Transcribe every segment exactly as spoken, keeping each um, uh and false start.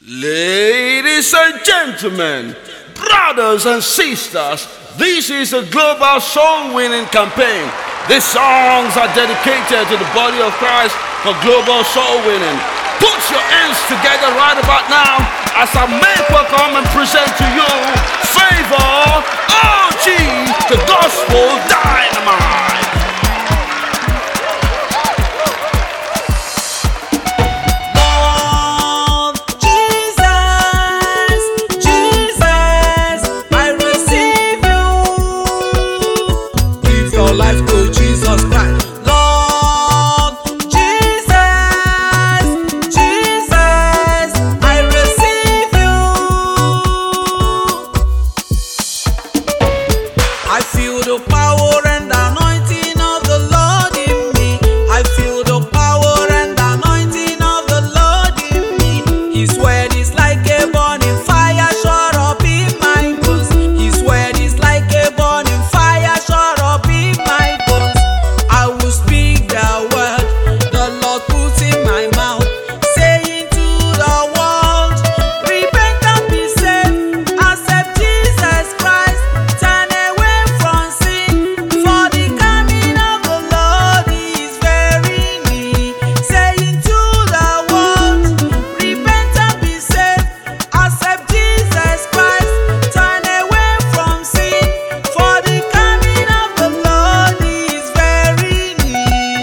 Ladies and gentlemen, brothers and sisters, this is a global soul-winning campaign. These songs are dedicated to the body of Christ for global soul winning. Put your hands together right about now as I make welcome and present to you Favor O G, the Gospel Dynamite. Life to Jesus Christ. Lord Jesus, Jesus, I receive you. I feel the power and anointing of the Lord in me. I feel the power and anointing of the Lord in me. His word is like a burning fire, shut up in my bones. His word is like a burning fire, shut up in my bones. I will speak the word the Lord puts in my mouth, saying to the world, repent and be saved, accept Jesus Christ, turn away from sin, for the coming of the Lord is very near. Saying to the world, repent and be saved, accept Jesus Christ, turn away from sin, for the coming of the Lord is very near.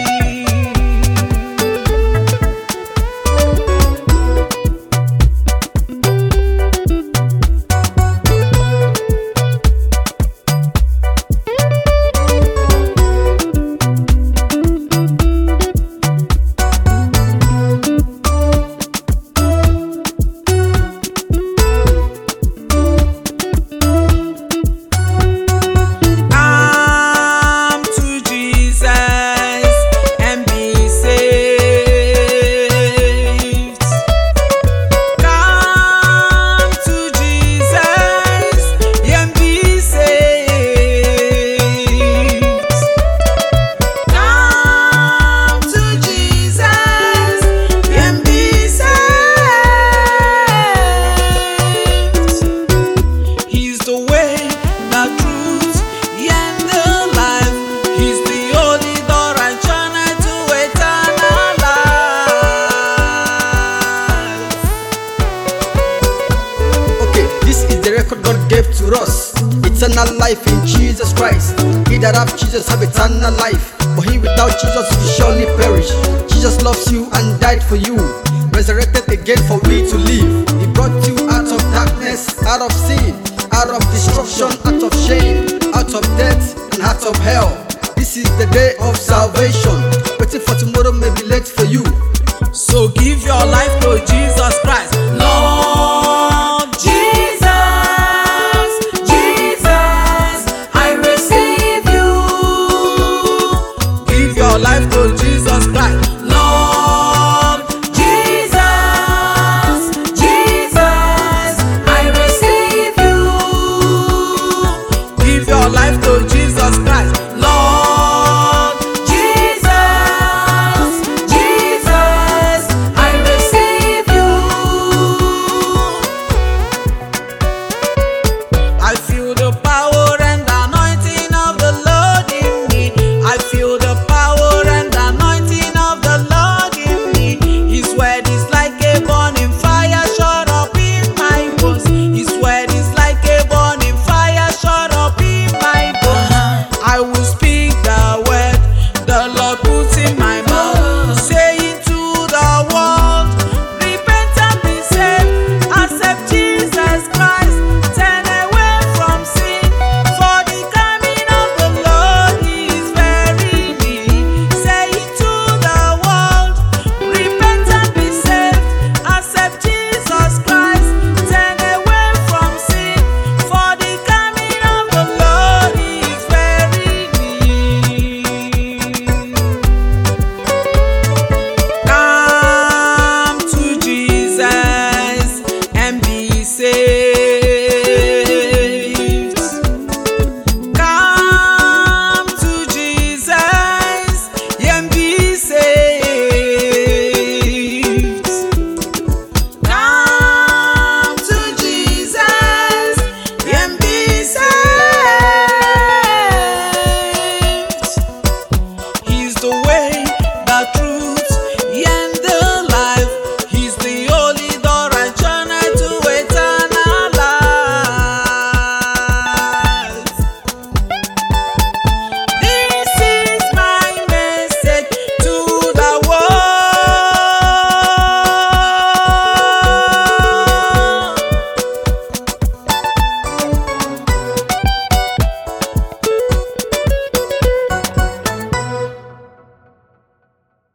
Come to Jesus and be saved. Come to Jesus and be saved. Come to Jesus and be saved. He's the way, the truth, and the life. He's the only door and channel to eternal life. Okay, this is the record God gave to us. Eternal life in Jesus Christ. He that have Jesus have eternal life, but he without Jesus will surely perish. Jesus loves you and died for you, resurrected again for we to live. He brought you out of darkness, out of sin, out of destruction, out of shame, out of death and out of hell. This is the day of salvation. Waiting for tomorrow may be late for you. So give your life to Jesus Christ. Lord Jesus, Jesus, I receive you. Give your life to Jesus Christ. Lord Jesus, Jesus, I receive you. Give your life to Jesus Christ. Lord Jesus, Jesus, I receive you. away.